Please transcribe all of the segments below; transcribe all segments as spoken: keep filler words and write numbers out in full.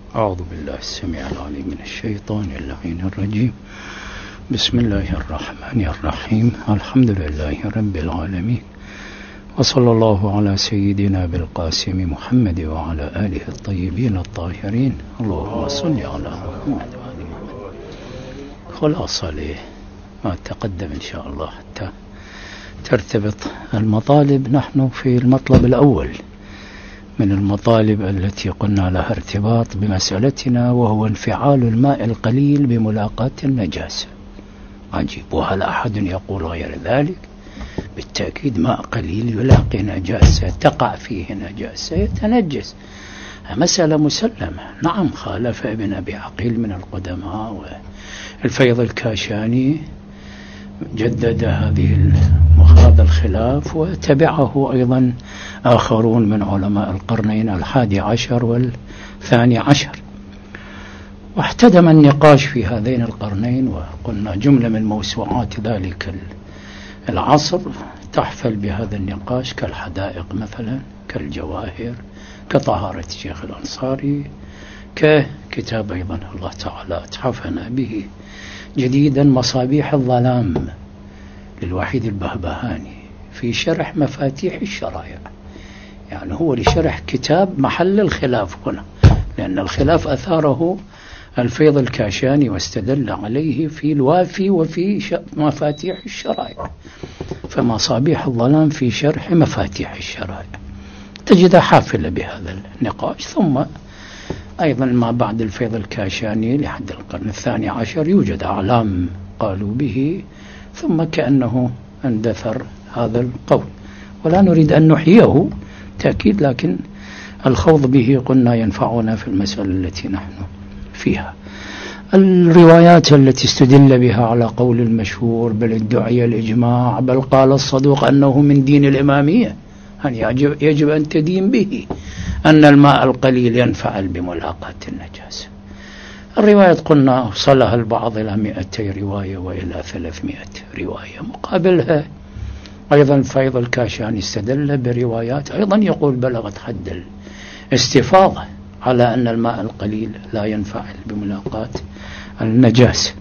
أعوذ بالله السميع العليم من الشيطان اللعين الرجيم. بسم الله الرحمن الرحيم. الحمد لله رب العالمين، وصلى الله على سيدنا بالقاسم محمد وعلى آله الطيبين الطاهرين. اللهم صل على محمد وآل محمد. خلاصة ما تقدم إن شاء الله حتى ترتبط المطالب. نحن في المطلب الأول من المطالب التي قلنا لها ارتباط بمسألتنا، وهو انفعال الماء القليل بملاقاة النجاسة. عجيب، وهل أحد يقول غير ذلك؟ بالتأكيد ماء قليل يلاقي نجاسة، تقع فيه نجاسة، يتنجس، مسألة مسلمة. نعم، خالف ابن أبي عقيل من القدماء، والفيض الكاشاني جدد هذه هذا الخلاف، وتبعه أيضا آخرون من علماء القرنين الحادي عشر والثاني عشر. واحتدم النقاش في هذين القرنين، وقلنا جملة من موسوعات ذلك العصر تحفل بهذا النقاش، كالحدائق مثلا، كالجواهر، كطهارة الشيخ الأنصاري، ككتاب أيضا الله تعالى اتحفنا به جديدا مصابيح الظلام للوحيد البهبهاني في شرح مفاتيح الشرائع. يعني هو لشرح كتاب محل الخلاف هنا، لأن الخلاف أثاره الفيض الكاشاني واستدل عليه في الوافي وفي مفاتيح الشرائع. فمصابيح الظلام في شرح مفاتيح الشرائع تجد حافلة بهذا النقاش. ثم أيضا ما بعد الفيض الكاشاني لحد القرن الثاني عشر يوجد أعلام قالوا به، ثم كأنه اندثر هذا القول، ولا نريد أن نحييه تأكيد، لكن الخوض به قلنا ينفعنا في المسألة التي نحن فيها. الروايات التي استدل بها على قول المشهور بل ادعي الإجماع، بل قال الصدوق أنه من دين الإمامية، أن يجب, يجب أن تدين به أن الماء القليل ينفعل بملاقاة النجاسة. الروايات قلنا وصلها البعض إلى مئتي رواية وإلى ثلاثمائة رواية. مقابلها أيضا فيض الكاشاني استدل بروايات أيضا يقول بلغت حد الاستفاضة على أن الماء القليل لا ينفعل بملاقاة النجاسة.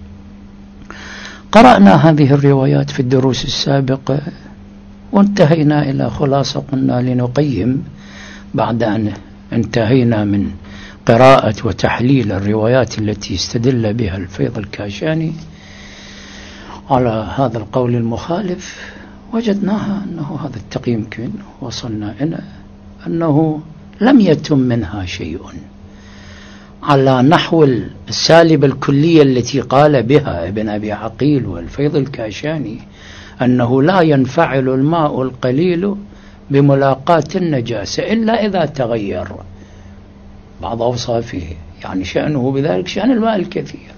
قرأنا هذه الروايات في الدروس السابقة، وانتهينا إلى خلاصة قلنا لنقيم بعد أن انتهينا من قراءة وتحليل الروايات التي استدل بها الفيض الكاشاني على هذا القول المخالف. وجدناها أنه هذا التقييم يمكن وصلنا إلى أنه لم يتم منها شيء على نحو السالبة الكلية التي قال بها ابن أبي عقيل والفيض الكاشاني، أنه لا ينفعل الماء القليل بملاقاة النجاسة إلا إذا تغير بعض أوصافه، يعني شأنه بذلك شأن الماء الكثير.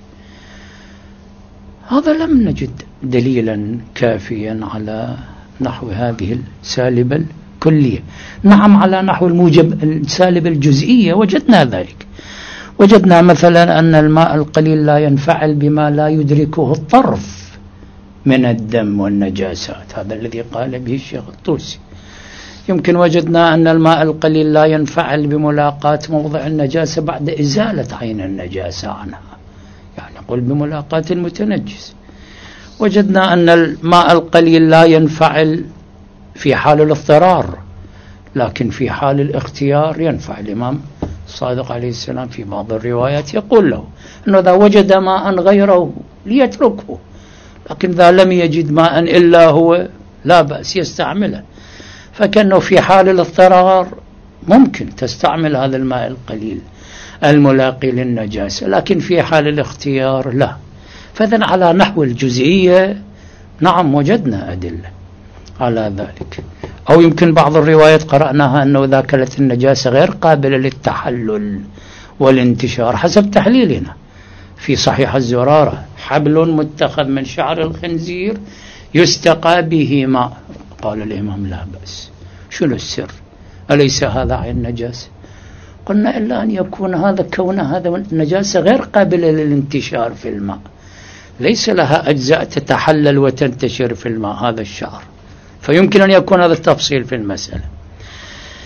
هذا لم نجد دليلا كافيا على نحو هذه السالبة الكلية. نعم، على نحو الموجب السالبة الجزئية وجدنا ذلك. وجدنا مثلا أن الماء القليل لا ينفعل بما لا يدركه الطرف من الدم والنجاسات، هذا الذي قال به الشيخ الطوسي. يمكن وجدنا أن الماء القليل لا ينفعل بملاقاة موضع النجاسة بعد إزالة عين النجاسة عنها، يعني قل بملاقاة المتنجس. وجدنا أن الماء القليل لا ينفعل في حال الاضطرار، لكن في حال الاختيار ينفع. الإمام الصادق عليه السلام في بعض الروايات يقول له أنه إذا وجد ماء غيره ليتركه، لكن إذا لم يجد ماء إلا هو لا بأس يستعمله. فكأنه في حال الاضطرار ممكن تستعمل هذا الماء القليل الملاقي للنجاسة، لكن في حال الاختيار لا. فإذن على نحو الجزئية نعم وجدنا أدلة على ذلك. أو يمكن بعض الروايات قرأناها أنه إذا كانت النجاسة غير قابلة للتحلل والانتشار حسب تحليلنا في صحيح الزرارة، حبل متخذ من شعر الخنزير يستقى به ماء، قال الإمام لا بأس. شنو السر؟ أليس هذا عين نجاسة؟ قلنا إلا أن يكون هذا كون هذا النجاسة غير قابلة للانتشار في الماء، ليس لها أجزاء تتحلل وتنتشر في الماء هذا الشعر، فيمكن أن يكون هذا التفصيل في المسألة.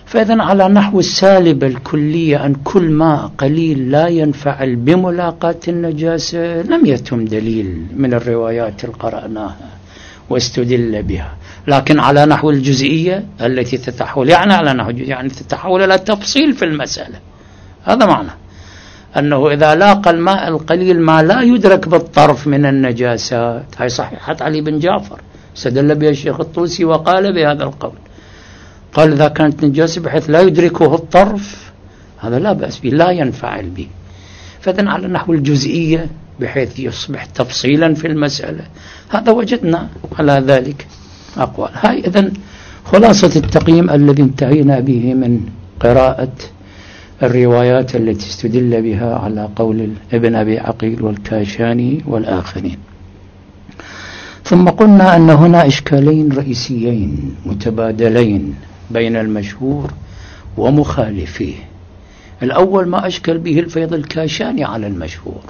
فإذن على نحو السالبة الكلية أن كل ماء قليل لا ينفعل بملاقاة النجاسة لم يتم دليل من الروايات اللي قرأناها واستدل بها. لكن على نحو الجزئية التي تتحول، يعني على نحو يعني تتحول إلى تفصيل في المسألة، هذا معنى أنه إذا لاقى الماء القليل ما لا يدرك بالطرف من النجاسات، هاي صحيحة علي بن جعفر استدل بها الشيخ الطوسي وقال بهذا القول، قال إذا كانت نجاسة بحيث لا يدركه الطرف هذا لا بأس به، لا ينفعل به. فإذن على نحو الجزئية بحيث يصبح تفصيلا في المسألة، هذا وجدنا على ذلك أقوال. هاي إذن خلاصة التقييم الذي انتهينا به من قراءة الروايات التي استدل بها على قول ابن أبي عقيل والكاشاني والآخرين. ثم قلنا أن هنا إشكالين رئيسيين متبادلين بين المشهور ومخالفيه. الأول ما أشكل به الفيض الكاشاني على المشهور،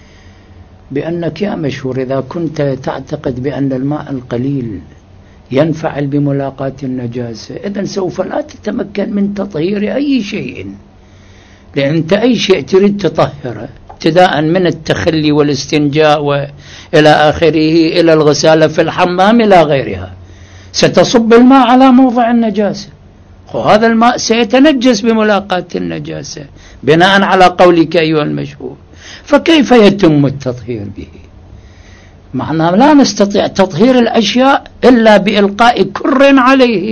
بأنك يا مشهور إذا كنت تعتقد بأن الماء القليل ينفعل بملاقاة النجاسة، إذن سوف لا تتمكن من تطهير أي شيء، لأن أنت أي شيء تريد تطهره ابتداء من التخلي والاستنجاء وإلى آخره إلى الغسالة في الحمام إلى غيرها، ستصب الماء على موضع النجاسة، وهذا الماء سيتنجس بملاقاة النجاسة بناء على قولك أيها المشهور، فكيف يتم التطهير به؟ معناه لا نستطيع تطهير الأشياء إلا بإلقاء كر عليه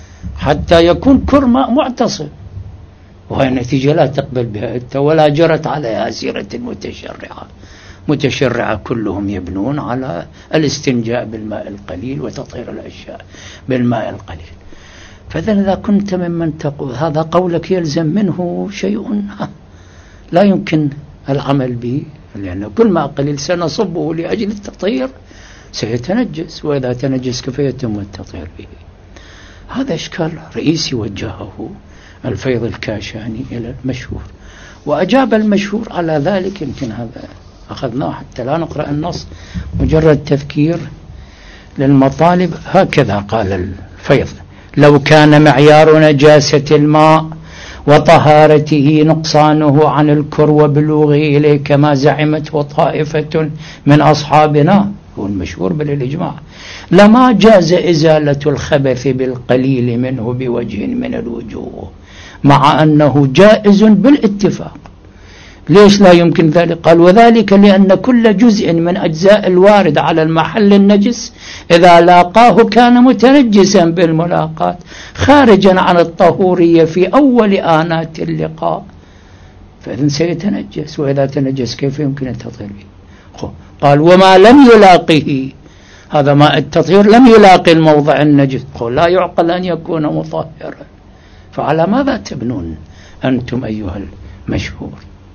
حتى يكون كر ماء معتصم، وهي نتيجة لا تقبل بها أنت ولا جرت عليها سيرة المتشرعة. متشرعة كلهم يبنون على الاستنجاء بالماء القليل وتطهير الأشياء بالماء القليل. فإذا إذا كنت ممن تقول هذا قولك يلزم منه شيء لا يمكن العمل به، لأن كل ما قليل سنصبه لأجل التطهير سيتنجس، وإذا تنجس كيف يتم التطهير به؟ هذا إشكال رئيسي وجهه الفيض الكاشاني إلى المشهور، وأجاب المشهور على ذلك. يمكن هذا أخذناه حتى لا نقرأ النص، مجرد تذكير للمطالب. هكذا قال الفيض: لو كان معيار نجاسة الماء وطهارته نقصانه عن الكر وبلوغه إليه كما زعمته طائفة من أصحابنا، هو المشهور بالإجماع، لما جاز إزالة الخبث بالقليل منه بوجه من الوجوه، مع أنه جائز بالاتفاق. ليش لا يمكن ذلك؟ قال: وذلك لأن كل جزء من أجزاء الوارد على المحل النجس إذا لاقاه كان متنجسا بالملاقاة خارجا عن الطهورية في أول آنات اللقاء، فإذن سيتنجس، وإذا تنجس كيف يمكن التطهير به؟ قال: وما لم يلاقه، هذا ماء التطهير لم يلاقي الموضع النجس، قال: لا يعقل أن يكون مطهرا، فعلى ماذا تبنون أنتم أيها المشهور؟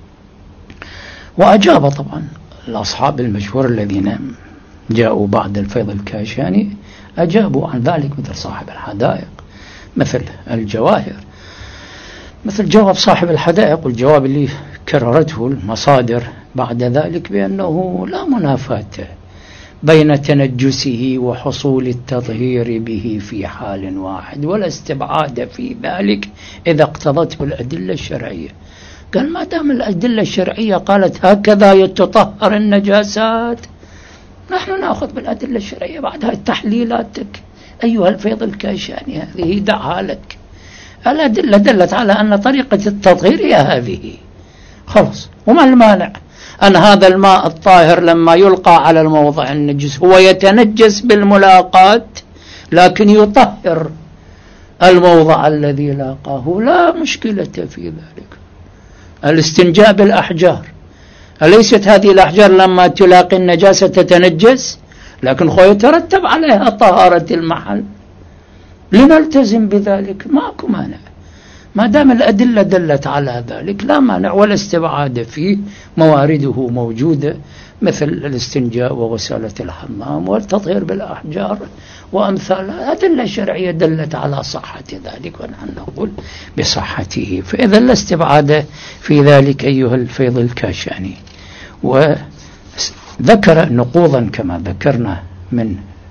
وأجاب طبعا الأصحاب المشهور الذين جاءوا بعد الفيض الكاشاني أجابوا عن ذلك، مثل صاحب الحدائق، مثل الجواهر، مثل جواب صاحب الحدائق، والجواب اللي كررته المصادر بعد ذلك بأنه لا منافاة بين تنجسه وحصول التطهير به في حال واحد، ولا استبعاد في ذلك إذا اقتضته الأدلة الشرعية. قال: ما دام الأدلة الشرعية قالت هكذا يتطهر النجاسات، نحن نأخذ بالأدلة الشرعية. بعد هاي تحليلاتك أيها الفيض الكاشاني هذه دعها لك، الأدلة دلت على أن طريقة التطهير هي هذه، خلاص. وما المانع أن هذا الماء الطاهر لما يلقى على الموضع النجس هو يتنجس بالملاقاة، لكن يطهر الموضع الذي لاقاه، لا مشكلة في ذلك. الاستنجاء بالأحجار، أليست هذه الأحجار لما تلاقي النجاسة تتنجس؟ لكن خو يترتب عليها طهارة المحل، لنلتزم بذلك، ماكو مانع ما دام الأدلة دلت على ذلك، لا مانع ولا استبعاد فيه، موارده موجودة مثل الاستنجاء وغسالة الحمام والتطهير بالأحجار وأمثالها، أدلة شرعية دلت على صحة ذلك، ونحن نقول بصحته، فإذا لا استبعاد في ذلك أيها الفيض الكاشاني. وذكر نقوضا كما ذكرنا من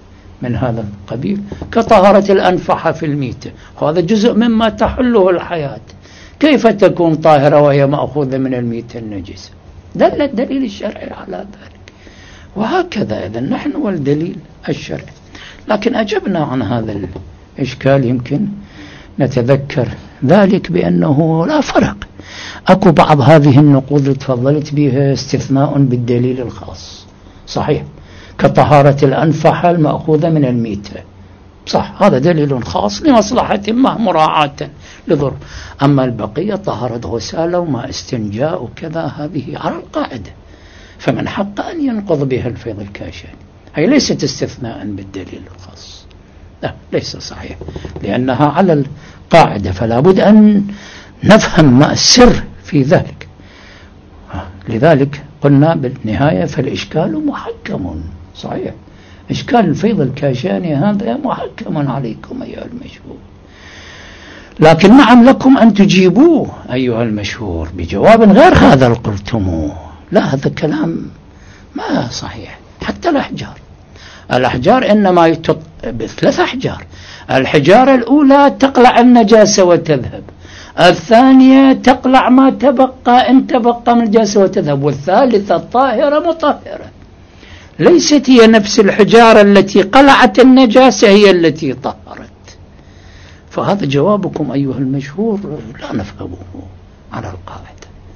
من هذا القبيل، كطهارة الأنفحة في الميتة، وهذا جزء مما تحله الحياة. كيف تكون طاهرة وهي مأخوذة من الميتة النجسة؟ دل الدليل الشرعي على ذلك. وهكذا إذن نحن والدليل الشرعي. لكن أجبنا عن هذا الإشكال، يمكن نتذكر ذلك بأنه لا فرق. أكو بعض هذه النقود اللي تفضلت بها استثناء بالدليل الخاص، صحيح، كطهارة الأنفحة المأخوذة من الميتة، صح، هذا دليل خاص لمصلحة ما مراعاة لضر. أما البقية طهارة غسالة وما استنجاء وكذا، هذه على القاعدة، فمن حق أن ينقض بها الفيض الكاشاني. هي ليست استثناء بالدليل الخاص، لا، ليس صحيح، لأنها على القاعدة، فلا بد أن نفهم ما السر في ذلك. لذلك قلنا بالنهاية فالإشكال محكم، صحيح، إشكال الفيض الكاشاني هذا محكم عليكم أيها المشهور، لكن نعم لكم أن تجيبوه أيها المشهور بجواب غير هذا اللي قلتموه. لا، هذا كلام ما صحيح. حتى الأحجار الأحجار إنما يتط... بثلاث أحجار. الحجارة الأولى تقلع النجاسة وتذهب، الثانية تقلع ما تبقى إن تبقى من النجاسة وتذهب، والثالثة طاهرة مطهرة. ليست هي نفس الحجارة التي قلعت النجاسة هي التي طهرت. فهذا جوابكم أيها المشهور لا نفهمه على القاعدة.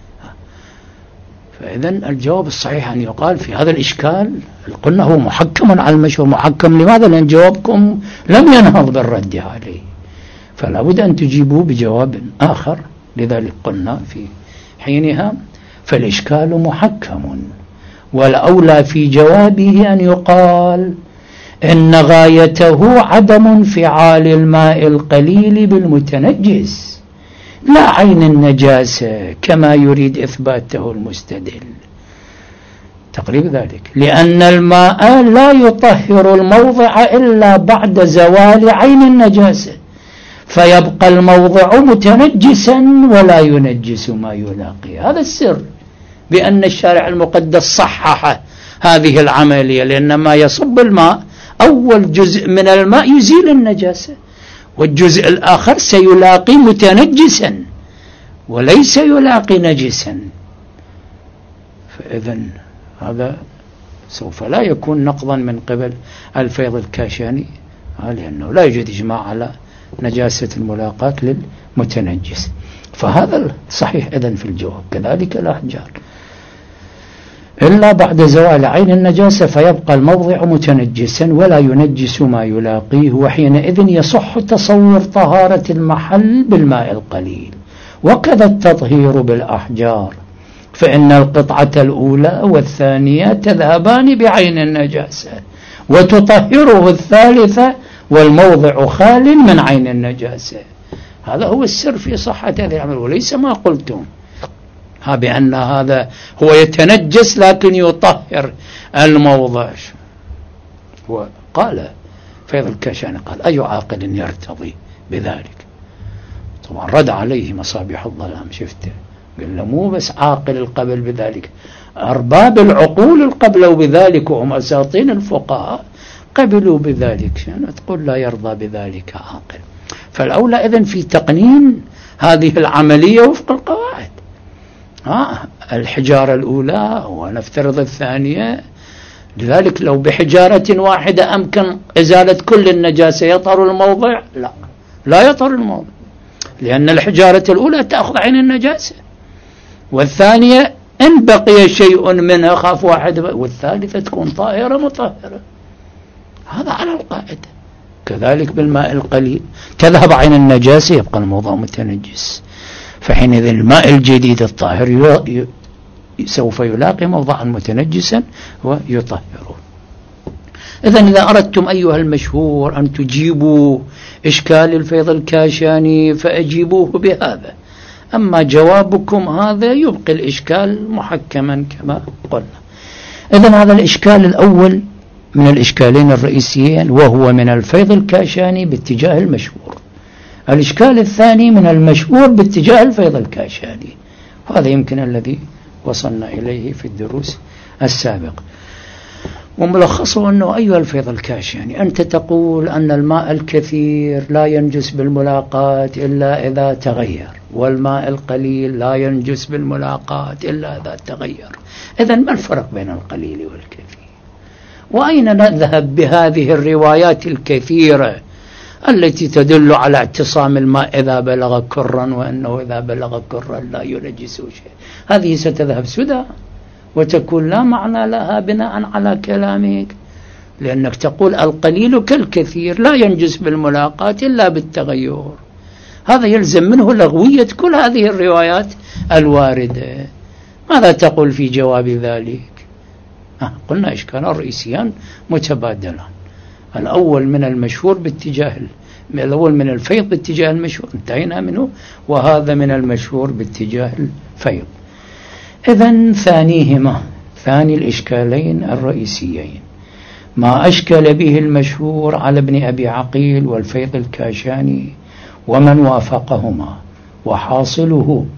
فإذن الجواب الصحيح أن يقال في هذا الإشكال، قلنا هو محكم على المشهور. محكم لماذا؟ لأن جوابكم لم ينهض بالرد عليه، فلا بد أن تجيبوه بجواب آخر. لذلك قلنا في حينها فالإشكال محكم، والأولى في جوابه أن يقال إن غايته عدم انفعال الماء القليل بالمتنجس لا عين النجاسة كما يريد إثباته المستدل. تقريب ذلك، لأن الماء لا يطهر الموضع إلا بعد زوال عين النجاسة، فيبقى الموضع متنجسا ولا ينجس ما يلاقي. هذا السر بأن الشارع المقدس صحح هذه العملية، لأن ما يصب الماء أول جزء من الماء يزيل النجاسة، والجزء الآخر سيلاقي متنجسا وليس يلاقي نجسا. فإذن هذا سوف لا يكون نقضا من قبل الفيض الكاشاني، لأنه لا يوجد إجماع على نجاسة الملاقاة للمتنجس. فهذا صحيح إذن في الجواب. كذلك الأحجار إلا بعد زوال عين النجاسة فيبقى الموضع متنجسا ولا ينجس ما يلاقيه، وحينئذ يصح تصور طهارة المحل بالماء القليل. وكذا التطهير بالأحجار، فإن القطعة الأولى والثانية تذهبان بعين النجاسة وتطهره الثالثة والموضع خال من عين النجاسة. هذا هو السر في صحة هذا العمل، وليس ما قلتم ها بأن هذا هو يتنجس لكن يطهر الموضع. وقال فيض الكاشاني قال أي عاقل يرتضي بذلك؟ طبعا رد عليه مصابيح الظلام، شفته، قال له مو بس عاقل القبل بذلك، أرباب العقول القبلوا بذلك، وهم أساطين الفقهاء قبلوا بذلك. يعني تقول لا يرضى بذلك عاقل. فالأولى إذن في تقنين هذه العملية وفق القواعد. ها الحجارة الأولى ونفترض الثانية، لذلك لو بحجارة واحدة أمكن إزالة كل النجاسة يطهر الموضع؟ لا، لا يطهر الموضع، لأن الحجارة الأولى تأخذ عين النجاسة، والثانية إن بقي شيء منها خاف واحد، والثالثة تكون طاهرة مطهرة. هذا على القاعدة. كذلك بالماء القليل تذهب عين النجاسة يبقى الموضع متنجس، فحينئذ الماء الجديد الطاهر سوف يلاقي موضعا متنجسا ويطهره. إذن إذا أردتم أيها المشهور أن تجيبوا إشكال الفيض الكاشاني فأجيبوه بهذا، أما جوابكم هذا يبقي الإشكال محكما كما قلنا. إذن هذا الإشكال الأول من الإشكالين الرئيسيين، وهو من الفيض الكاشاني باتجاه المشهور. الإشكال الثاني من المشهور باتجاه الفيض الكاشاني، وهذا يمكن الذي وصلنا إليه في الدروس السابقة. وملخصه أنه أيها الفيض الكاشاني، أنت تقول أن الماء الكثير لا ينجس بالملاقاة إلا إذا تغير، والماء القليل لا ينجس بالملاقاة إلا إذا تغير. إذن ما الفرق بين القليل والكثير؟ وأين نذهب بهذه الروايات الكثيرة التي تدل على اعتصام الماء إذا بلغ كرا، وأنه إذا بلغ كرا لا ينجس شيء؟ هذه ستذهب سدى وتكون لا معنى لها بناء على كلامك، لأنك تقول القليل كالكثير لا ينجس بالملاقاة إلا بالتغير. هذا يلزم منه لغوية كل هذه الروايات الواردة. ماذا تقول في جواب ذلك؟ آه قلنا إشكالان رئيسيان متبادلان. الأول من المشهور باتجاه الأول من الفيض باتجاه المشهور، انتهينا منه، وهذا من المشهور باتجاه الفيض. إذن ثانيهما، ثاني الإشكالين الرئيسيين، ما أشكل به المشهور على ابن أبي عقيل والفيض الكاشاني ومن وافقهما، وحاصله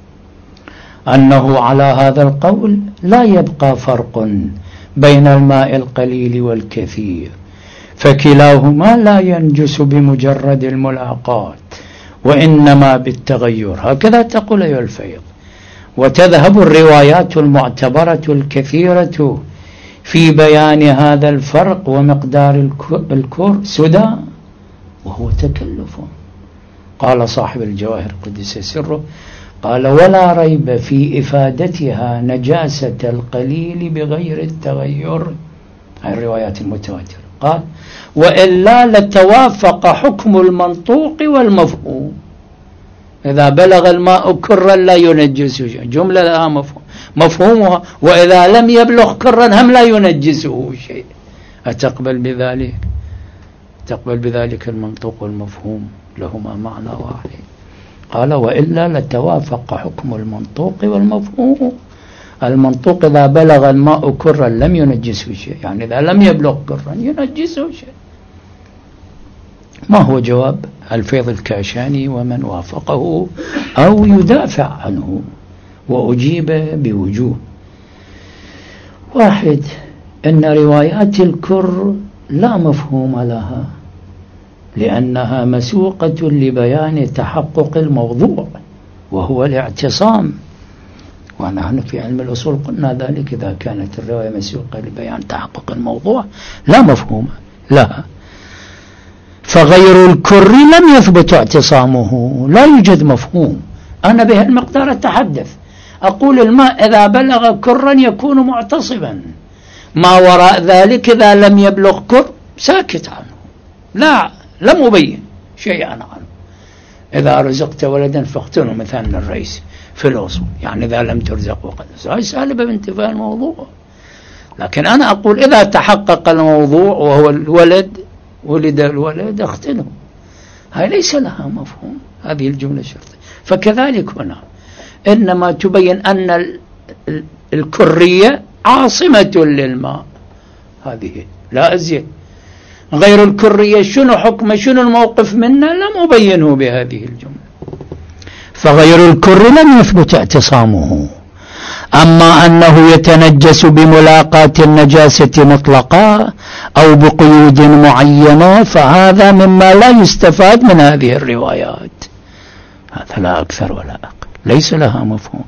أنه على هذا القول لا يبقى فرق بين الماء القليل والكثير، فكلاهما لا ينجس بمجرد الملاقاة وإنما بالتغير. هكذا تقول أيها الفيض. وتذهب الروايات المعتبرة الكثيرة في بيان هذا الفرق ومقدار الكر سدى، وهو تكلف. قال صاحب الجواهر قدس سره، قال: ولا ريب في إفادتها نجاسة القليل بغير التغير. هذه الروايات المتواترة. قال: وإلا لتوافق حكم المنطوق والمفهوم. إذا بلغ الماء كرا لا ينجسه شيء، جملة لها مفهوم، مفهومها وإذا لم يبلغ كرا هم لا ينجسه شيء. أتقبل بذلك؟ تقبل بذلك المنطوق والمفهوم لهما معنى واحد. قال: وإلا لتوافق حكم المنطوق والمفهوم. المنطوق إذا بلغ الماء كرا لم ينجسه شيء، يعني إذا لم يبلغ كرا ينجسه شيء. ما هو جواب الفيض الكاشاني ومن وافقه أو يدافع عنه؟ وأجيب بوجوه. واحد، إن روايات الكر لا مفهوم لها، لأنها مسوقة لبيان تحقق الموضوع وهو الاعتصام، ونحن في علم الأصول قلنا ذلك. إذا كانت الرواية مسوقة لبيان تحقق الموضوع لا مفهوم لها. فغير الكر لم يثبت اعتصامه، لا يوجد مفهوم. أنا به المقدار أتحدث، أقول الماء إذا بلغ كرا يكون معتصبا، ما وراء ذلك إذا لم يبلغ كر ساكت عنه، لا لم أبين شيئا عنه. إذا رزقت ولدا فاقتله، مثال الرئيس في الأصول، يعني إذا لم ترزق وقد هاي سالبة بانتفاء الموضوع. لكن أنا أقول إذا تحقق الموضوع وهو الولد، ولد الولد، اقتله. هاي ليس لها مفهوم، هذه الجملة شرطية. فكذلك هنا إنما تبين أن الكرية عاصمة للماء، هذه لا أزيد. غير الكرية شنو حكم، شنو الموقف منا، لم أبينه بهذه الجملة. فغير الكر لم يثبت اعتصامه. أما أنه يتنجس بملاقاة النجاسة مطلقا أو بقيود معينة فهذا مما لا يستفاد من هذه الروايات. هذا لا أكثر ولا أقل، ليس لها مفهوم.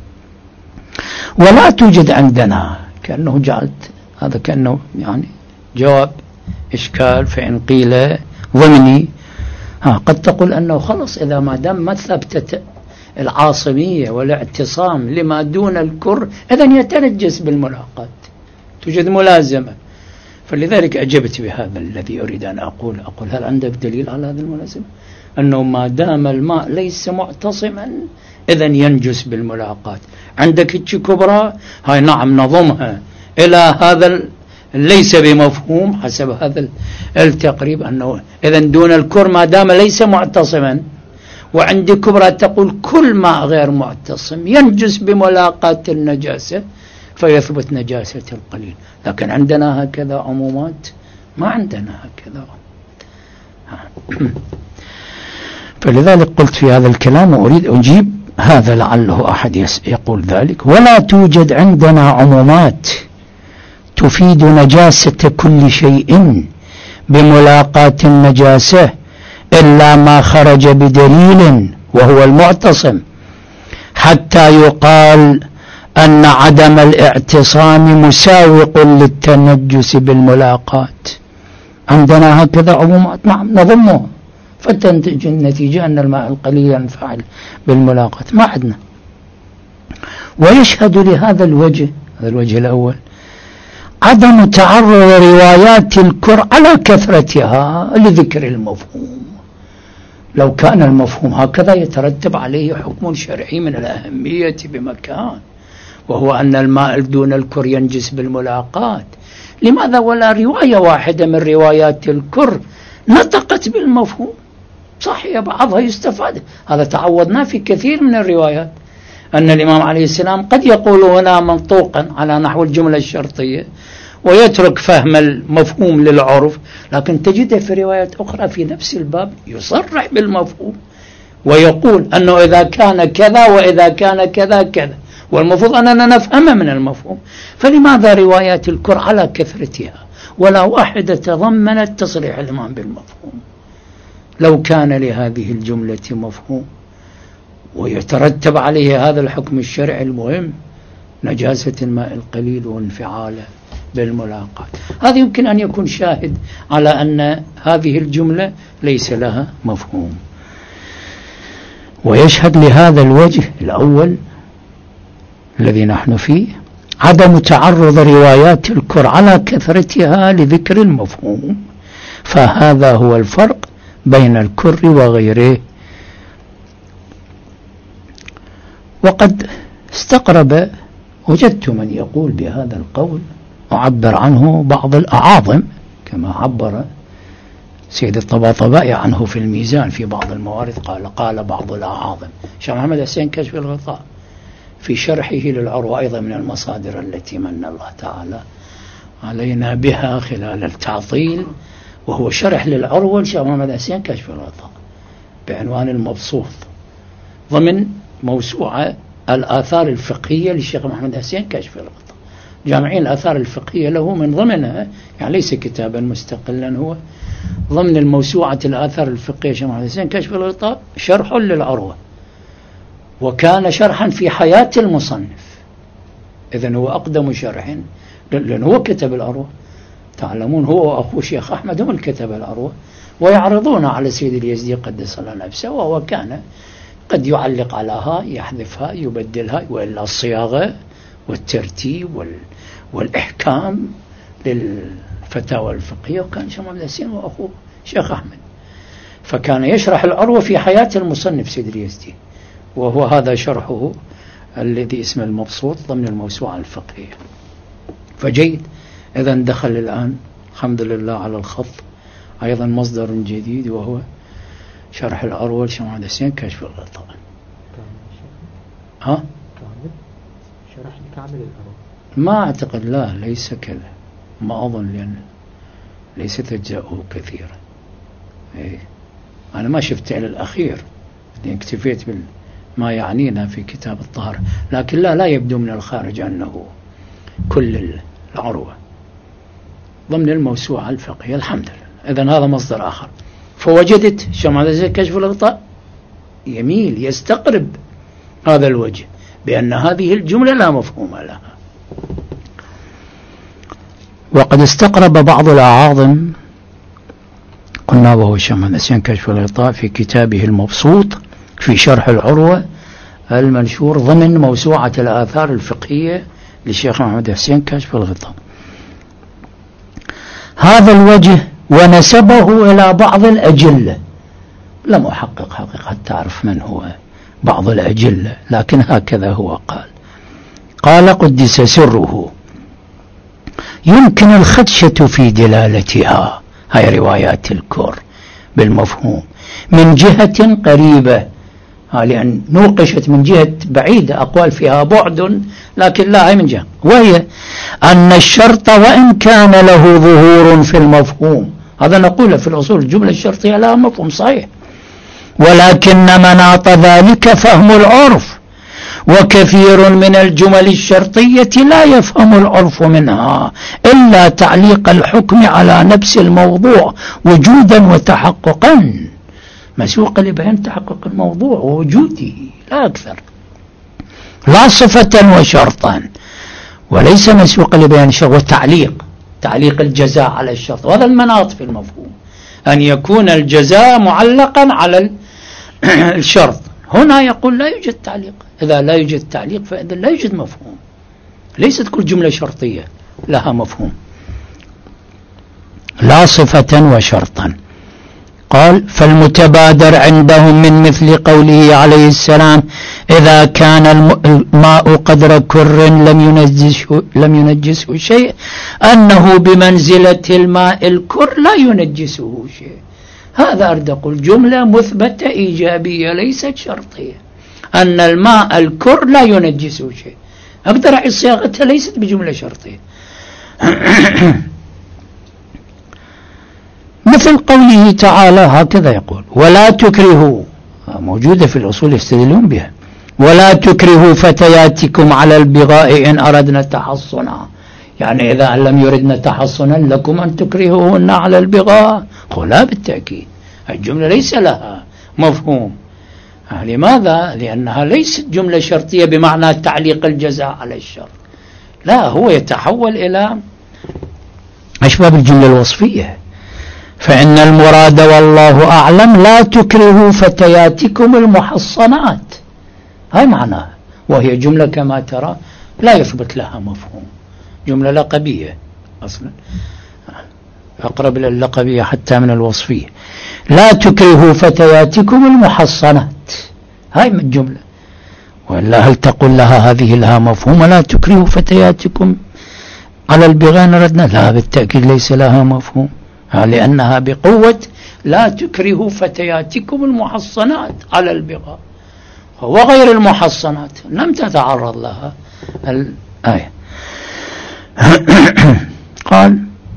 ولا توجد عندنا، كأنه جعلت هذا كأنه يعني جواب إشكال، فإن قيل ضمني ها قد تقول أنه خلص إذا ما دام ما ثبتت العاصمية والاعتصام لما دون الكر إذن يتنجس بالملاقاة، توجد ملازمة. فلذلك أجبت بهذا الذي أريد أن أقول أقول هل عندك دليل على هذا الملازمة؟ أنه ما دام الماء ليس معتصما إذن ينجس بالملاقاة. عندك اتش كبرى، هاي نعم نظمها إلى هذا ليس بمفهوم حسب هذا التقريب، أنه إذن دون الكر ما دام ليس معتصما. وعندي كبرى تقول كل ماء غير معتصم ينجس بملاقاة النجاسة فيثبت نجاسة القليل. لكن عندنا هكذا عمومات؟ ما عندنا هكذا. فلذلك قلت في هذا الكلام وأريد أجيب هذا لعله أحد يقول ذلك. ولا توجد عندنا عمومات تفيد نجاسة كل شيء بملاقاة النجاسة إلا ما خرج بدليل وهو المعتصم، حتى يقال أن عدم الاعتصام مساوق للتنجس بالملاقاة. عندنا هكذا عمومات نعم نظمه، فتنتج النتيجة أن الماء القليل ينفعل بالملاقاة. ما عندنا. ويشهد لهذا الوجه، هذا الوجه الأول، عدم تعرض روايات الكر على كثرتها لذكر المفهوم. لو كان المفهوم هكذا يترتب عليه حكم شرعي من الأهمية بمكان، وهو أن الماء دون الكر ينجس بالملاقاة. لماذا ولا رواية واحدة من روايات الكر نطقت بالمفهوم؟ صحيح بعضها يستفاد، هذا تعودنا في كثير من الروايات أن الإمام عليه السلام قد يقول هنا منطوقا على نحو الجملة الشرطية ويترك فهم المفهوم للعرف، لكن تجده في روايات أخرى في نفس الباب يصرح بالمفهوم ويقول أنه إذا كان كذا وإذا كان كذا كذا، والمفروض أننا نفهم من المفهوم. فلماذا روايات الكر على كثرتها ولا واحدة تضمنت تصريح الإمام بالمفهوم؟ لو كان لهذه الجملة مفهوم ويترتب عليه هذا الحكم الشرعي المهم، نجاسة الماء القليل وانفعاله بالملاقاة، هذا يمكن أن يكون شاهد على أن هذه الجملة ليس لها مفهوم. ويشهد لهذا الوجه الأول الذي نحن فيه عدم تعرض روايات الكر على كثرتها لذكر المفهوم، فهذا هو الفرق بين الكر وغيره. وقد استقرب وجدت من يقول بهذا القول وعبر عنه بعض الأعاظم، كما عبر سيد الطباطبائي عنه في الميزان في بعض الموارد، قال قال بعض الأعاظم. شيخ محمد حسين كشف الغطاء في شرحه للعروة أيضا من المصادر التي من الله تعالى علينا بها خلال التعطيل، وهو شرح للعروة لشيخ محمد حسين كشف الغطاء بعنوان المبسوط ضمن موسوعة الآثار الفقهية للشيخ محمد حسين كشف الغطاء، جامعين الآثار الفقهية له من ضمنها، يعني ليس كتابا مستقلا، هو ضمن الموسوعة الآثار الفقهية للشيخ محمد حسين كشف الغطاء شرح للعروة، وكان شرحا في حياة المصنف. إذن هو أقدم شرح، لأنه هو كتب العروة. تعلمون هو وأخوه شيخ أحمد هم الكتب العروة، ويعرضون على سيد اليزدي قدس الله نفسه، وهو كان قد يعلق على ها، يحذفها، يبدلها، وإلا الصياغة والترتيب والإحكام للفتاوى الفقهية. وكان شيخ محمد حسين وأخوه شيخ أحمد، فكان يشرح العروة في حياة المصنف سيد اليزدي، وهو هذا شرحه الذي اسمه المبسوط ضمن الموسوعة الفقهية. فجيد، إذا دخل الآن الحمد لله على الخط أيضا مصدر جديد، وهو شرح العروة لشيخ محمد حسين كشف الغطاء. ها؟ شرح كامل العروة؟ ما أعتقد، لا ليس كذا، ما أظن، لأن ليست أجزاؤه كثيرة. إيه. أنا ما شفت إلى الأخير، اكتفيت بما يعنينا في كتاب الطهارة، لكن لا لا يبدو من الخارج أنه كل العروة ضمن الموسوعة الفقهية. الحمد لله. إذن هذا مصدر آخر. فوجدت شيخ محمد حسين كشف الغطاء يميل يستقرب هذا الوجه بأن هذه الجملة لا مفهوم لها. وقد استقرب بعض الأعاظم، قلنا وهو الشيخ محمد حسين كشف الغطاء في كتابه المبسوط في شرح العروة المنشور ضمن موسوعة الآثار الفقهية للشيخ محمد حسين كشف الغطاء، هذا الوجه ونسبه إلى بعض الأجلة. لم أحقق حقيقة تعرف من هو بعض الأجلة، لكن هكذا هو قال. قال قدس سره: يمكن الخدشة في دلالتها، هاي روايات الكر بالمفهوم، من جهة قريبة، لأن نوقشت من جهة بعيدة، أقوال فيها بعد، لكن لا هي من جهة، وهي أن الشرط وإن كان له ظهور في المفهوم، هذا نقوله في الأصول، الجملة الشرطية لها مفهوم صحيح، ولكن مناط ذلك فهم العرف، وكثير من الجمل الشرطية لا يفهم العرف منها إلا تعليق الحكم على نفس الموضوع وجودا وتحققا، مسوق لبيان تحقق الموضوع ووجوده لا أكثر، لا صفة وشرطا، وليس مسوق لبيان الشرط وتعليق، تعليق الجزاء على الشرط، وهذا المناط في المفهوم، أن يكون الجزاء معلقا على الشرط. هنا يقول لا يوجد تعليق، إذا لا يوجد تعليق فإذا لا يوجد مفهوم، ليست كل جملة شرطية لها مفهوم، لا صفة وشرطا. قال فالمتبادر عندهم من مثل قوله عليه السلام إذا كان الماء قدر كر لم ينجسه, لم ينجسه شيء، أنه بمنزلة الماء الكر لا ينجسه شيء. هذا أريد أقول جملة مثبتة إيجابية ليست شرطية، أن الماء الكر لا ينجسه شيء، أقدر أعيد صياغتها ليست بجملة شرطية. مثل قوله تعالى هكذا يقول ولا تكرهوا، موجودة في الأصول يستدلون بها، ولا تكرهوا فتياتكم على البغاء إن أردنا تحصنا، يعني إذا لم يردنا تحصنا لكم أن تكرهوهن على البغاء. لا بالتأكيد الجملة ليس لها مفهوم. لماذا؟ لأنها ليست جملة شرطية بمعنى تعليق الجزاء على الشرط، لا، هو يتحول إلى أشباب الجملة الوصفية. فإن المراد والله أعلم لا تكرهوا فتياتكم المحصنات، هاي معناها، وهي جملة كما ترى لا يثبت لها مفهوم، جملة لقبية أصلا، أقرب إلى اللقبية حتى من الوصفية. لا تكرهوا فتياتكم المحصنات، هاي من الجملة، وإلا هل تقول لها هذه لها مفهوم؟ لا تكرهوا فتياتكم على البغاء نردنا، لا بالتأكيد ليس لها مفهوم، لأنها بقوة لا تكرهوا فتياتكم المحصنات على البغاء، وغير المحصنات لم تتعرض لها الآية. قال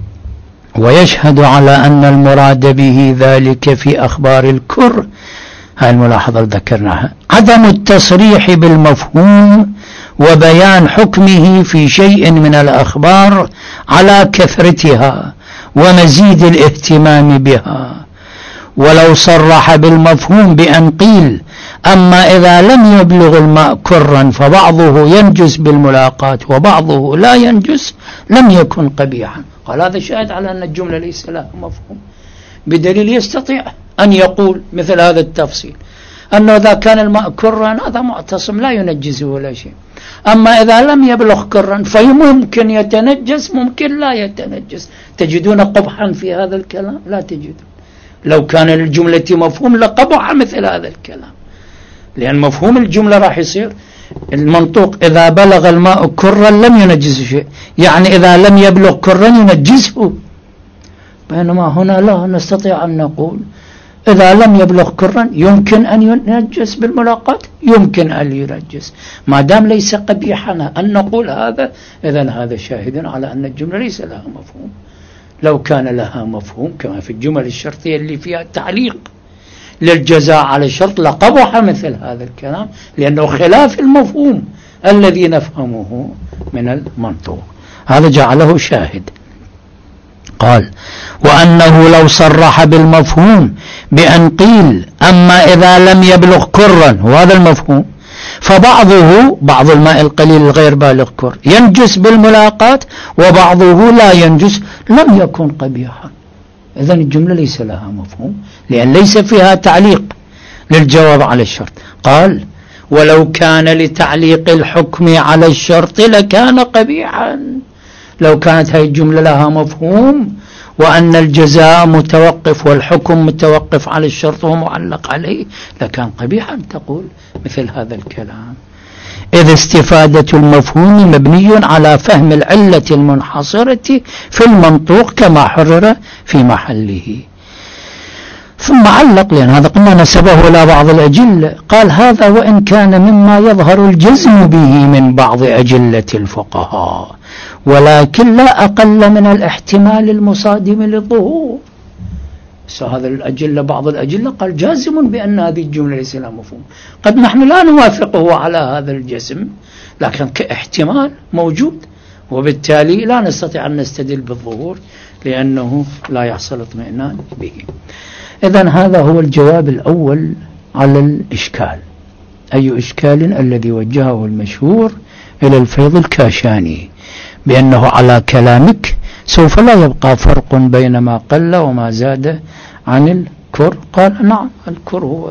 ويشهد على أن المراد به ذلك في أخبار الكر، هاي الملاحظة ذكرناها، عدم التصريح بالمفهوم وبيان حكمه في شيء من الأخبار على كثرتها ومزيد الاهتمام بها. ولو صرح بالمفهوم بأن قيل أما إذا لم يبلغ الماء كرا فبعضه ينجس بالملاقاة وبعضه لا ينجس لم يكن قبيحا. قال هذا شاهد على أن الجملة ليس لها مفهوم، بدليل يستطيع أن يقول مثل هذا التفصيل أنه إذا كان الماء كرا هذا معتصم لا ينجزه ولا شيء، أما إذا لم يبلغ كرا فممكن يتنجس ممكن لا يتنجس. تجدون قبحا في هذا الكلام؟ لا تجدون. لو كان الجملة مفهوم لقبح مثل هذا الكلام، لأن مفهوم الجملة راح يصير المنطوق إذا بلغ الماء كرا لم ينجزه شيء، يعني إذا لم يبلغ كرا ينجزه، بينما هنا لا، نستطيع أن نقول إذا لم يبلغ كرا يمكن أن ينجس بالملاقاة، يمكن أن ينجس، ما دام ليس قبيحا أن نقول هذا، إذن هذا شاهد على أن الجملة ليس لها مفهوم. لو كان لها مفهوم كما في الجمل الشرطية اللي فيها تعليق للجزاء على الشرط لقبح مثل هذا الكلام، لأنه خلاف المفهوم الذي نفهمه من المنطوق، هذا جعله شاهد. قال وأنه لو صرح بالمفهوم بأن قيل أما إذا لم يبلغ كرا، وهذا المفهوم، فبعضه بعض الماء القليل الغير بالغ كر ينجس بالملاقاة وبعضه لا ينجس لم يكن قبيحا. إذن الجملة ليس لها مفهوم لأن ليس فيها تعليق للجواب على الشرط. قال ولو كان لتعليق الحكم على الشرط لكان قبيحا، لو كانت هذه الجملة لها مفهوم وأن الجزاء متوقف والحكم متوقف على الشرط ومعلق عليه لكان قبيحا تقول مثل هذا الكلام، إذ استفادة المفهوم مبني على فهم العلة المنحصرة في المنطوق كما حرر في محله. ثم علق، لأن هذا قلنا نسبه إلى بعض الأجلة، قال هذا وإن كان مما يظهر الجزم به من بعض أجلة هذا الأجلة بعض الأجلة قال جازم بأن هذه الجملة ليس لها مفهوم. قد نحن لا نوافقه على هذا الجزم، لكن كاحتمال موجود، وبالتالي لا نستطيع أن نستدل بالظهور لأنه لا يحصل اطمئنان به. إذن هذا هو الجواب الأول على الإشكال. أي إشكال؟ الذي وجهه المشهور إلى الفيض الكاشاني بأنه على كلامك سوف لا يبقى فرق بين ما قل وما زاد عن الكر. قال نعم، الكر هو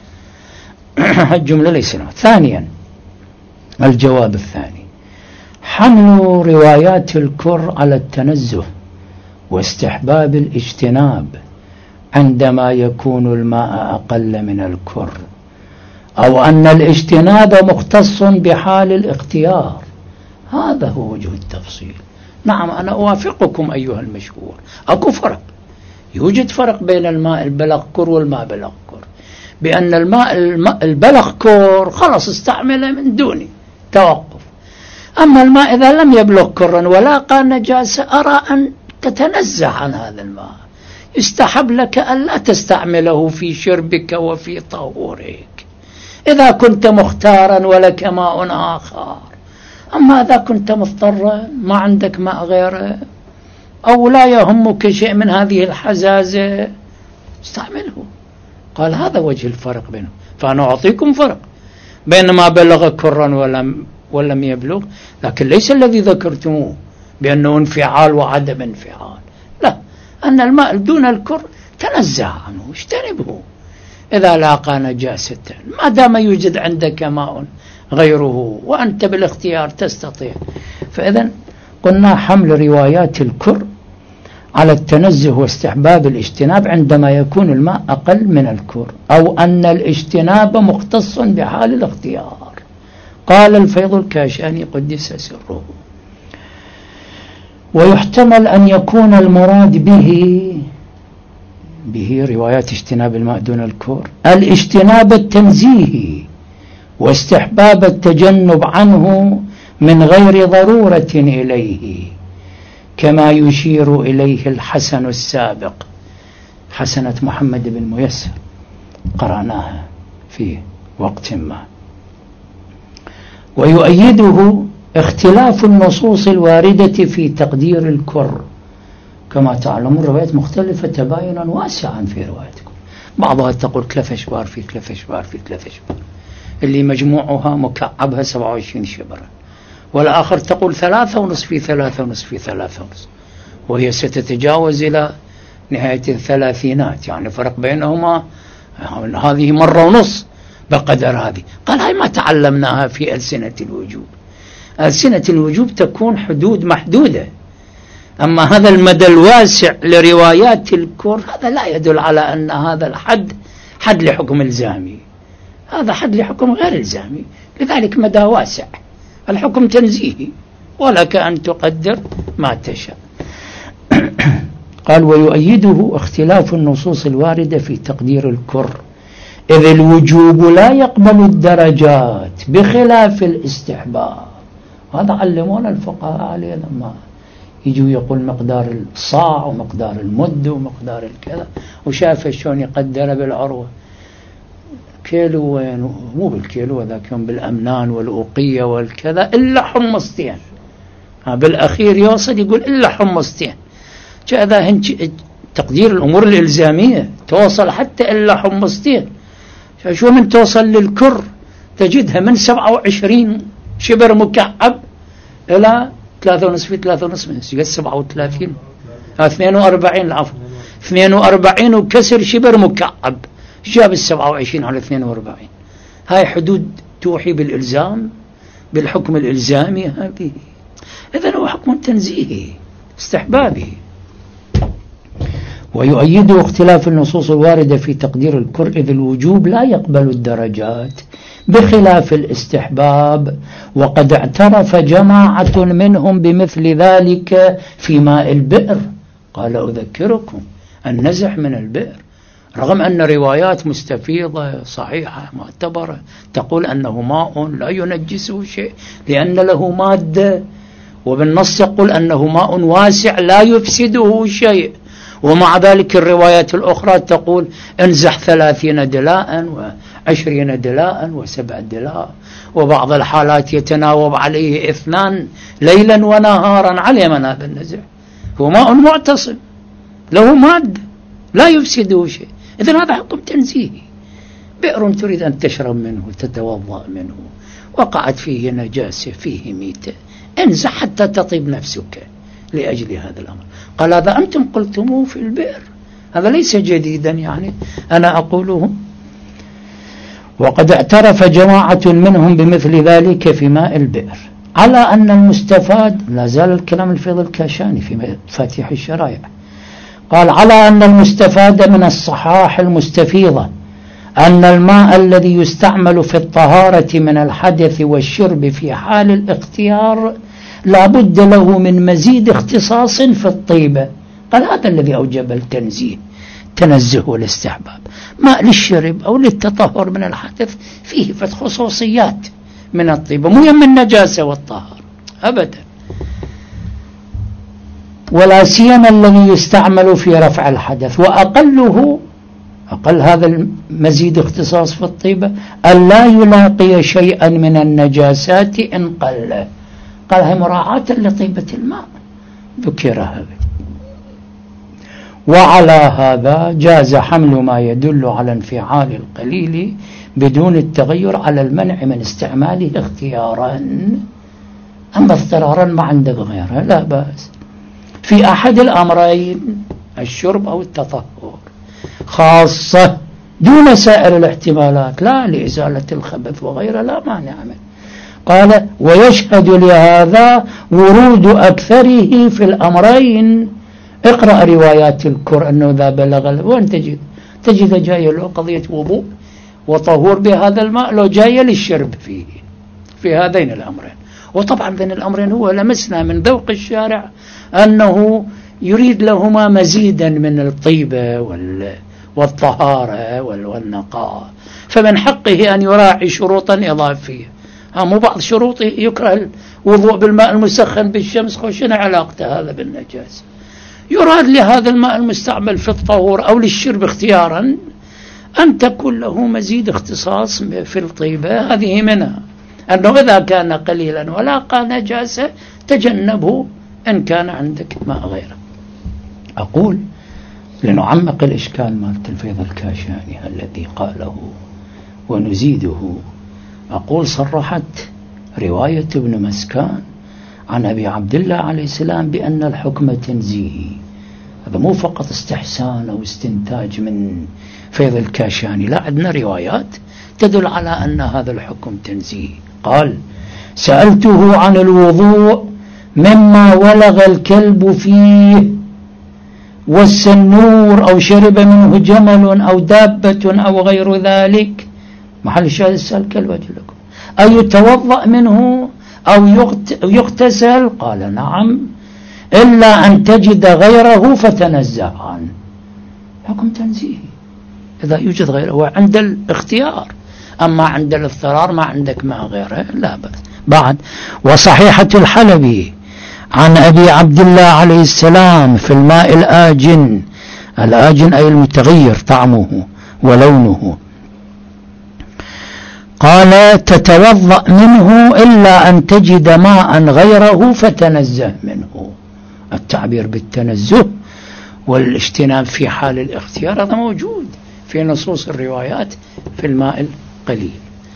الجملة ليس له. ثانيا، الجواب الثاني حمل روايات الكر على التنزه واستحباب الاجتناب عندما يكون الماء أقل من الكر، أو أن الاجتناب مختص بحال الاختيار. هذا هو وجه التفصيل. نعم، أنا أوافقكم أيها المشهور، أكو فرق، يوجد فرق بين الماء البلغ كر والماء بلغ كر، بأن الماء البلغ كر خلص استعمله من دون توقف. أما الماء إذا لم يبلغ كرا ولاقى نجاسة أرى أن تتنزه عن هذا الماء، يستحب لك أن لا تستعمله في شربك وفي طهورك إذا كنت مختارا ولك ماء آخر. أما إذا كنت مضطرا ما عندك ماء غيره أو لا يهمك شيء من هذه الحزازة استعمله. قال هذا وجه الفرق بينه. فأنا أعطيكم فرق بين ما بلغ كرا ولم, ولم يبلغ، لكن ليس الذي ذكرتموه بأنه انفعال وعدم انفعال، لا، أن الماء دون الكر تنزه عنه، اجتنبه إذا لاقى نجاسة، ما دام يوجد عندك ماء غيره وأنت بالاختيار تستطيع. فإذا قلنا حمل روايات الكر على التنزه واستحباب الاجتناب عندما يكون الماء أقل من الكر، أو أن الاجتناب مختص بحال الاختيار. قال الفيض الكاشاني قدس سره: ويحتمل أن يكون المراد به به روايات اجتناب الماء دون الكر الاجتناب التنزيهي واستحباب التجنب عنه من غير ضرورة إليه، كما يشير إليه الحسن السابق، حسنة محمد بن ميسر قرأناها في وقت ما. ويؤيده اختلاف النصوص الواردة في تقدير الكر. كما تعلمون روايات مختلفة تباينا واسعا في روايتكم، بعضها تقول ثلاثة شبار في ثلاثة شبار في ثلاثة شبار اللي مجموعها مكعبها سبعة وعشرين شبرا، والآخر تقول ثلاثة ونصف في ثلاثة ونصف في ثلاثة ونصف، وهي ستتجاوز إلى نهاية الثلاثينات، يعني فرق بينهما هذه مرة ونص بقدر هذه. قال هاي ما تعلمناها في ألسنة الوجوب. ألسنة الوجوب تكون حدود محدودة، أما هذا المدى الواسع لروايات الكر هذا لا يدل على أن هذا الحد حد لحكم الزامي، هذا حد لحكم غير الزامي، لذلك مدى واسع، الحكم تنزيهي ولك أن تقدر ما تشاء. قال ويؤيده اختلاف النصوص الواردة في تقدير الكر، إذ الوجوب لا يقبل الدرجات بخلاف الاستحباب. هذا علمونا الفقهاء عليه لما يجوا يقول مقدار الصاع ومقدار المد ومقدار الكذا، وشاف شلون يقدر بالعروة كيلو وين، مو بالكيلو ذاك يوم بالأمنان والأوقية والكذا إلا حمصتين، بالأخير يوصل يقول إلا حمصتين. كذا هنج تقدير الأمور الإلزامية توصل حتى إلا حمصتين. شو من توصل للكر تجدها من سبعة وعشرين شبر مكعب إلى ثلاثة ونصف ثلاثة ونصف من سبعة وثلاثين اثنين وأربعين العفو اثنين وأربعين وكسر شبر مكعب، جاب السبعة وعشرين على اثنين وأربعين. هاي حدود توحي بالإلزام بالحكم الإلزامي هذه. إذن هو حكم تنزيهي استحبابي. ويؤيد اختلاف النصوص الواردة في تقدير الكر، إذ الوجوب لا يقبل الدرجات بخلاف الاستحباب، وقد اعترف جماعة منهم بمثل ذلك في ماء البئر. قال أذكركم النزح من البئر، رغم أن روايات مستفيضة صحيحة معتبرة تقول أنه ماء لا ينجسه شيء لأن له مادة، وبالنص يقول أنه ماء واسع لا يفسده شيء، ومع ذلك الروايات الأخرى تقول انزح ثلاثين دلاء وعشرين دلاء وسبع دلاء، وبعض الحالات يتناوب عليه اثنان ليلا ونهارا على من هذا النزع. هو ماء معتصم له مادة لا يفسده شيء، إذن هذا حكم تنزيهي. بئر تريد أن تشرب منه تتوضأ منه وقعت فيه نجاسة فيه ميتة، انزح حتى تطيب نفسك لأجل هذا الأمر. قال هذا أنتم قلتموه في البئر، هذا ليس جديدا يعني أنا أقوله. وقد اعترف جماعة منهم بمثل ذلك في ماء البئر، على أن المستفاد، لا زال الكلام الفيض الكاشاني في فاتح الشرائع، قال على أن المستفاد من الصحاح المستفيضة أن الماء الذي يستعمل في الطهارة من الحدث والشرب في حال الاختيار لا بد له من مزيد اختصاص في الطيبة. قال هذا الذي أوجب التنزيه، تنزه والاستحباب. ماء للشرب أو للتطهر من الحدث فيه فت خصوصيات من الطيبة، مو من النجاسة والطهارة أبدا، ولا سيما الذي يستعمل في رفع الحدث. وأقله أقل هذا المزيد اختصاص في الطيبة أن لا يلاقي شيئا من النجاسات إن قل. قال هي مراعاة لطيبة الماء ذكر هذا. وعلى هذا جاز حمل ما يدل على انفعال القليل بدون التغير على المنع من استعماله اختيارا، أما اضطرارا ما عندك غيره لا بأس في أحد الأمرين، الشرب أو التطهر، خاصة دون سائر الاحتمالات، لا لإزالة الخبث وغيره لا مانع منه. قال ويشهد لهذا ورود أكثره في الأمرين. اقرأ روايات الكر أنه ذا بلغ، وأن تجد تجد جاية له قضية وضوء وطهور بهذا الماء، لو جاية للشرب فيه في هذين الأمرين. وطبعا بين الأمرين هو لمسنا من ذوق الشارع أنه يريد لهما مزيدا من الطيبة والطهارة والنقاء، فمن حقه أن يراعي شروطا إضافية. مو بعض شروط يكره الوضوء بالماء المسخن بالشمس، خوشنا علاقته هذا بالنجاسة. يراد لهذا الماء المستعمل في الطهور أو للشرب اختيارا أن تكون له مزيد اختصاص في الطيبة. هذه منها أنه إذا كان قليلا ولاقى نجاسة تجنبه إن كان عندك ماء غيره. أقول لنعمق الإشكال مال الفيض الكاشاني الذي قاله ونزيده، أقول صرحت رواية ابن مسكان عن أبي عبد الله عليه السلام بأن الحكم تنزيهي. هذا مو فقط استحسان أو استنتاج من فيض الكاشاني، لا، عندنا روايات تدل على أن هذا الحكم تنزيهي. قال سألته عن الوضوء مما ولغ الكلب فيه والسنور أو شرب منه جمل أو دابة أو غير ذلك، محل الشاهد السؤال كالوجه لكم، أي يتوضأ منه أو يغتسل؟ قال نعم، إلا أن تجد غيره فتنزه عنه. حكم تنزيهي إذا يوجد غيره عند الاختيار، أما عند الاضطرار ما عندك مع غيره لا بأس. بعد وصحيحة الحلبي عن أبي عبد الله عليه السلام في الماء الآجن، الآجن أي المتغير طعمه ولونه، قال تتوضأ منه إلا أن تجد ماء غيره فتنزه منه. التعبير بالتنزه والاجتناب في حال الاختيار هذا موجود في نصوص الروايات في الماء القليل.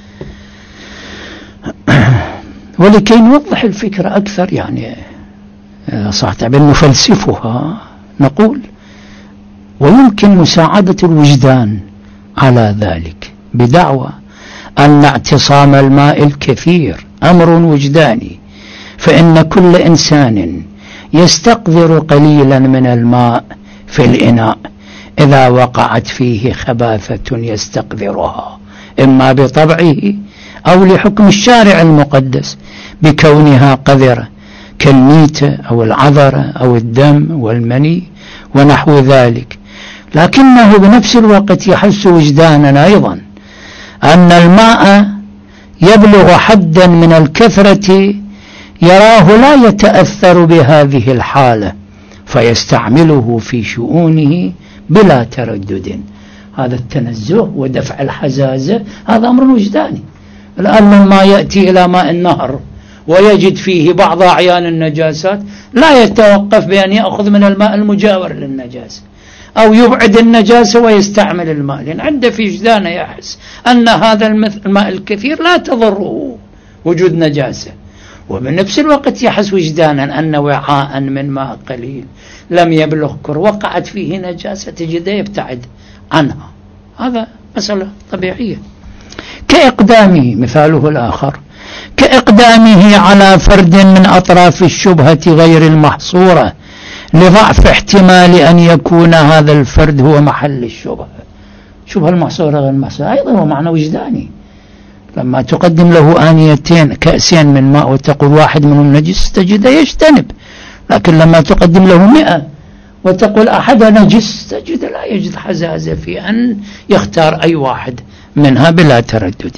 ولكي نوضح الفكرة أكثر يعني صح تعبير نفلسفها، نقول ويمكن مساعدة الوجدان على ذلك بدعوى أن اعتصام الماء الكثير أمر وجداني، فإن كل إنسان يستقذر قليلا من الماء في الإناء إذا وقعت فيه خباثة يستقذرها، إما بطبعه أو لحكم الشارع المقدس بكونها قذرة كالميتة أو العذرة أو الدم والمني ونحو ذلك. لكنه بنفس الوقت يحس وجدانا أيضا أن الماء يبلغ حدا من الكثرة يراه لا يتأثر بهذه الحالة، فيستعمله في شؤونه بلا تردد. هذا التنزه ودفع الحزازة هذا أمر وجداني. الآن لما يأتي إلى ماء النهر ويجد فيه بعض أعيان النجاسات لا يتوقف بأن يأخذ من الماء المجاور للنجاسة أو يبعد النجاسة ويستعمل الماء، لأن عنده في وجدانه يحس أن هذا الماء الكثير لا تضره وجود نجاسة، وبنفس الوقت يحس وجدانا أن وعاء من ماء قليل لم يبلغ كر وقعت فيه نجاسة تجده يبتعد عنها. هذا مسألة طبيعية. كإقدامه، مثاله الآخر كإقدامه على فرد من أطراف الشبهة غير المحصورة لضعف احتمال أن يكون هذا الفرد هو محل الشبهة. شبهة المحصورة غير المحصورة أيضا هو معنى وجداني. لما تقدم له آنيتين كأسين من ماء وتقول واحد منهم نجس تجده يجتنب، لكن لما تقدم له مئة وتقول أحد نجس تجد لا يجد حزازة في أن يختار أي واحد منها بلا تردد.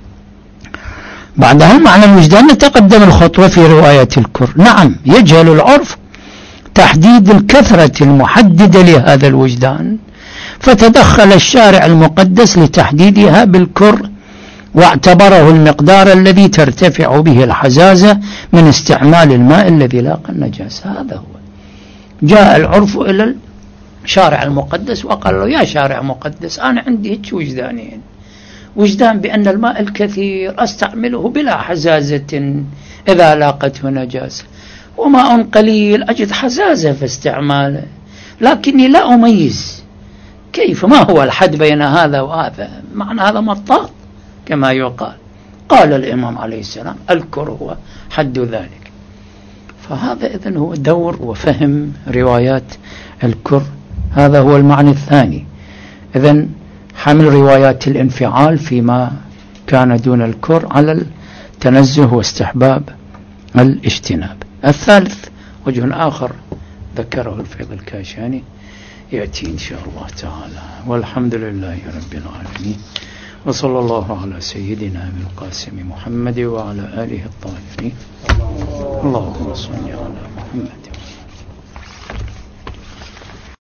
بعدها معنى الوجدان نتقدم الخطوة في رواية الكر. نعم يجهل العرف تحديد الكثرة المحددة لهذا الوجدان، فتدخل الشارع المقدس لتحديدها بالكر واعتبره المقدار الذي ترتفع به الحزازة من استعمال الماء الذي لاقى النجاسة. هذا هو. جاء العرف إلى الشارع المقدس وقال له يا شارع مقدس أنا عندي هيك وجدانين، وجدان بأن الماء الكثير أستعمله بلا حزازة إذا لاقته نجاسة، وماء قليل أجد حزازة في استعماله، لكني لا أميز كيف ما هو الحد بين هذا وهذا. معنى هذا مطاط كما يقال. قال الإمام عليه السلام الكر هو حد ذلك. فهذا إذن هو دور وفهم روايات الكر. هذا هو المعنى الثاني. إذن حمل روايات الانفعال فيما كان دون الكر على التنزه واستحباب الاجتناب. الثالث وجه آخر ذكره الفيض الكاشاني يأتي إن شاء الله تعالى، والحمد لله رب العالمين، وصلى الله على سيدنا أبي القاسم محمد وعلى آله الطاهرين. اللهم صل على محمد.